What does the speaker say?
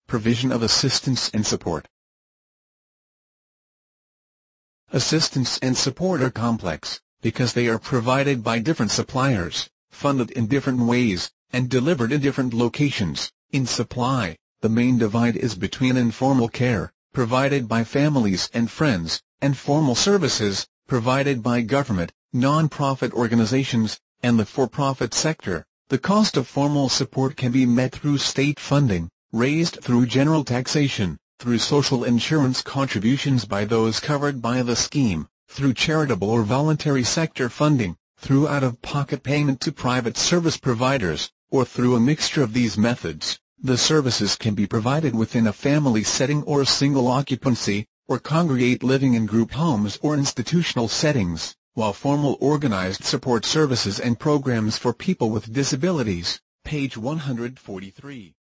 provision of assistance and support. Assistance and support are complex, because they are provided by different suppliers, funded in different ways, and delivered in different locations. In supply, the main divide is between informal care, provided by families and friends, and formal services, provided by government, non-profit organizations, and the for-profit sector. The cost of formal support can be met through state funding, raised through general taxation, through social insurance contributions by those covered by the scheme, through charitable or voluntary sector funding, through out-of-pocket payment to private service providers, or through a mixture of these methods. The services can be provided within a family setting or single occupancy, or congregate living in group homes or institutional settings, while formal organized support services and programs for people with disabilities. Page 143.